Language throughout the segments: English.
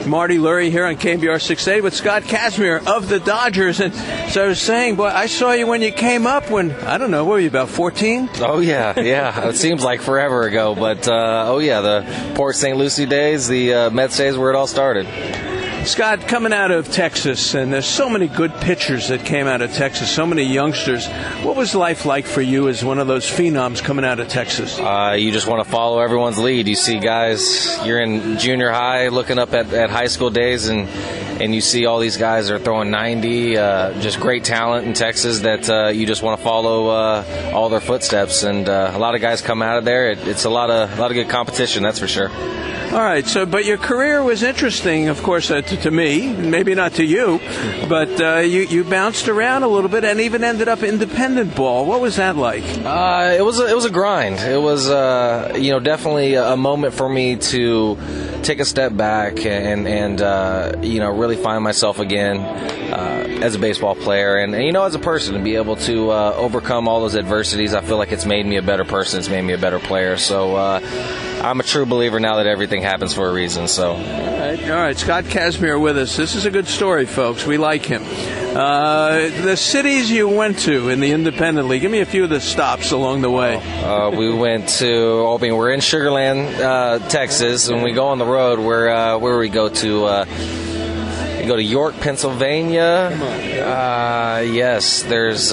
Marty Lurie here on KBR 680 with Scott Kazmir of the Dodgers. And so I was saying, boy, I saw you when you came up when, I don't know, what were you, about 14? Oh, yeah. It seems like forever ago. But, the Port St. Lucie days, the Mets days where it all started. Scott, coming out of Texas, and there's so many good pitchers that came out of Texas, so many youngsters. What was life like for you as one of those phenoms coming out of Texas? You just want to follow everyone's lead. You see guys, you're in junior high looking up at high school days, and you see all these guys are throwing 90, just great talent in Texas that you just want to follow all their footsteps. And a lot of guys come out of there. It's a lot of good competition, that's for sure. All right, but your career was interesting, of course, to me, maybe not to you, but you bounced around a little bit and even ended up independent ball. What was that like? It was a grind. It was definitely a moment for me to take a step back and really find myself again as a baseball player and as a person, to be able to overcome all those adversities. I feel like it's made me a better person. It's made me a better player. So I'm a true believer now that everything happens for a reason. So. All right. Scott Kazmir with us. This is a good story, folks. We like him. The cities you went to in the Independent League. Give me a few of the stops along the way. We went to, we're in Sugar Land, Texas, and we go on the road. Where we go to? We go to York, Pennsylvania. Come on. Yes, there's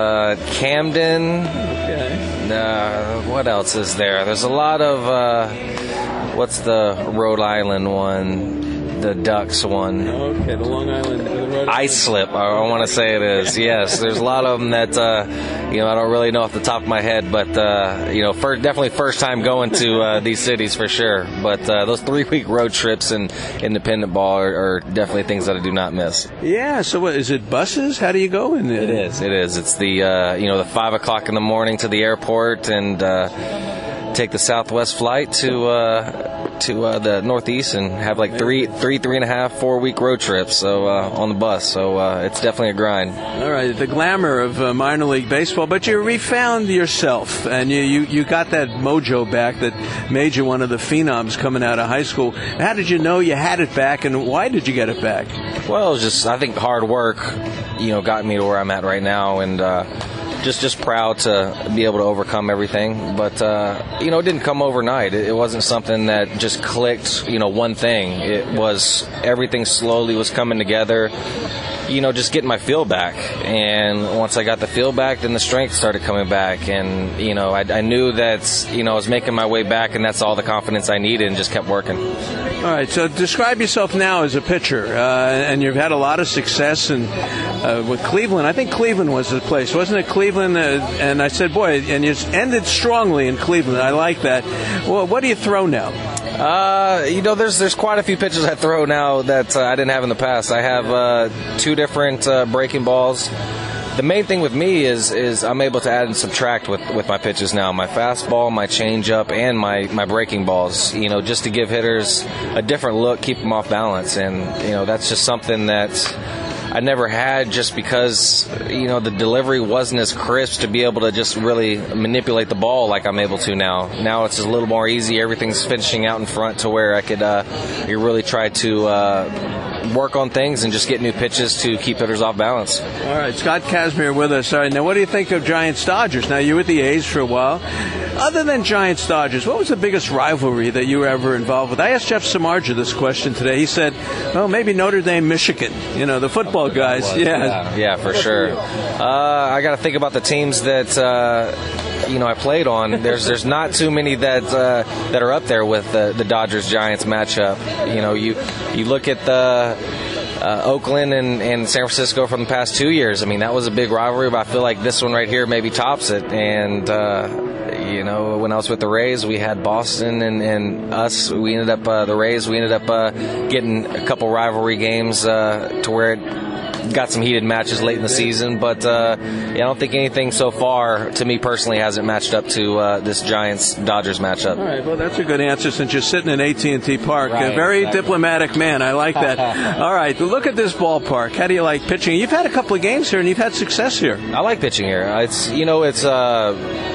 Camden. Okay. What else is there? There's a lot of, what's the Rhode Island one? The Ducks one. Okay, the Long Island. Islip, I want to say it is. Yes, there's a lot of them that, I don't really know off the top of my head, but, definitely first time going to these cities for sure. But those 3-week road trips and independent ball are definitely things that I do not miss. Yeah, so what, is it buses? How do you go in there? It is. It's the, the 5 o'clock in the morning to the airport and take the Southwest flight to the Northeast and have like 3.5, 4-week road trips on the bus. So it's definitely a grind. All right, the glamour of minor league baseball, but you refound yourself and you got that mojo back that made you one of the phenoms coming out of high school. How did you know you had it back, and why did you get it back? Well, it was just, I think, hard work, got me to where I'm at right now, and just proud to be able to overcome everything. But, it didn't come overnight. It wasn't something that just clicked, one thing. It was everything slowly was coming together, just getting my feel back. And once I got the feel back, then the strength started coming back. And, I knew that, I was making my way back, and that's all the confidence I needed, and just kept working. All right, so describe yourself now as a pitcher, and you've had a lot of success with Cleveland. I think Cleveland was the place, wasn't it? Cleveland, and I said, boy, and you ended strongly in Cleveland. I like that. Well, what do you throw now? There's quite a few pitches I throw now that I didn't have in the past. I have 2 different breaking balls. The main thing with me is I'm able to add and subtract with my pitches now. My fastball, my changeup, and my breaking balls, just to give hitters a different look, keep them off balance. And, that's just something that I never had, just because, the delivery wasn't as crisp to be able to just really manipulate the ball like I'm able to now. Now it's just a little more easy. Everything's finishing out in front to where I could really try to work on things and just get new pitches to keep hitters off balance. All right, Scott Kazmir with us. All right, now what do you think of Giants-Dodgers? Now, you were with the A's for a while. Other than Giants-Dodgers, what was the biggest rivalry that you were ever involved with? I asked Jeff Samardzija this question today. He said, well, maybe Notre Dame-Michigan, the football guys. Yeah, for sure. I got to think about the teams that I played on. There's not too many that are up there with the Dodgers-Giants matchup. You look at the Oakland and San Francisco from the past 2 years. I mean, that was a big rivalry, but I feel like this one right here maybe tops it. And when I was with the Rays, we had Boston and us. We ended up the Rays. We ended up getting a couple rivalry games to where it got some heated matches late in the season, but I don't think anything so far, to me personally, hasn't matched up to this Giants-Dodgers matchup. All right, well, that's a good answer since you're sitting in AT&T Park. Right, a very diplomatic man. I like that. All right, look at this ballpark. How do you like pitching? You've had a couple of games here, and you've had success here. I like pitching here.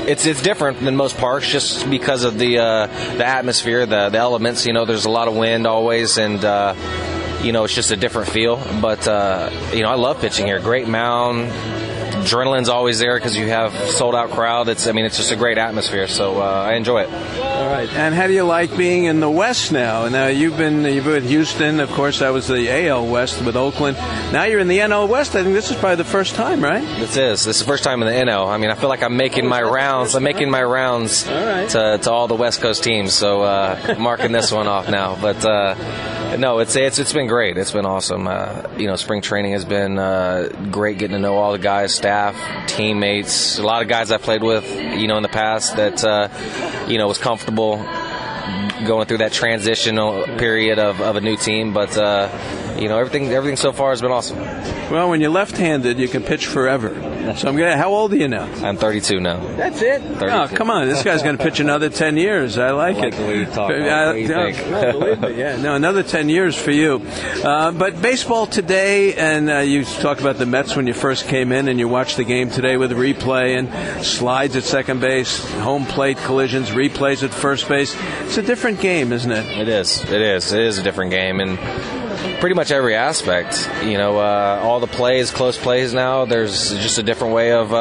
it's different than most parks just because of the atmosphere, the elements. There's a lot of wind always, and it's just a different feel. But I love pitching here. Great mound. Adrenaline's always there because you have sold-out crowd. It's just a great atmosphere, so I enjoy it. All right. And how do you like being in the West now? Now, you've been with Houston. Of course, that was the AL West with Oakland. Now you're in the NL West. I think this is probably the first time, right? This is the first time in the NL. I feel like I'm making my rounds. I'm making my rounds to all the West Coast teams, so marking this one off now. But no, it's been great. It's been awesome. Spring training has been great, getting to know all the guys, staff, teammates, a lot of guys I played with, in the past that, was comfortable going through that transitional period of a new team. But, everything so far has been awesome. Well, when you're left-handed, you can pitch forever. So how old are you now? I'm 32 now. That's it? 32. Oh, come on. This guy's going to pitch another 10 years. I like it. The way you talk. What do you think? Believe me. Yeah, no, another 10 years for you. But baseball today, and you talked about the Mets when you first came in, and you watched the game today with replay and slides at second base, home plate collisions, replays at first base. It's a different game, isn't it? It is. It is a different game. And pretty much every aspect, all the plays, close plays now. There's just a different way of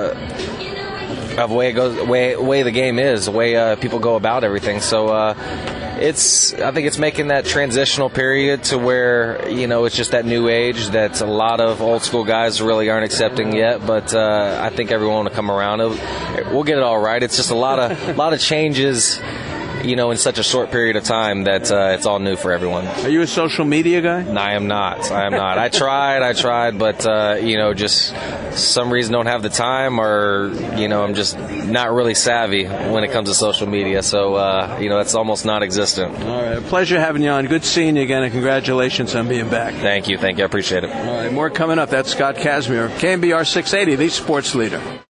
way it goes, way the game is, the way people go about everything. So I think it's making that transitional period to where it's just that new age that a lot of old school guys really aren't accepting yet. But I think everyone will come around. We'll get it all right. It's just a lot of changes. In such a short period of time that it's all new for everyone. Are you a social media guy? No, I am not. I tried, but, just some reason don't have the time or, I'm just not really savvy when it comes to social media. So, that's almost non-existent. All right. A pleasure having you on. Good seeing you again, and congratulations on being back. Thank you. I appreciate it. All right. More coming up. That's Scott Kazmir, KNBR 680, the sports leader.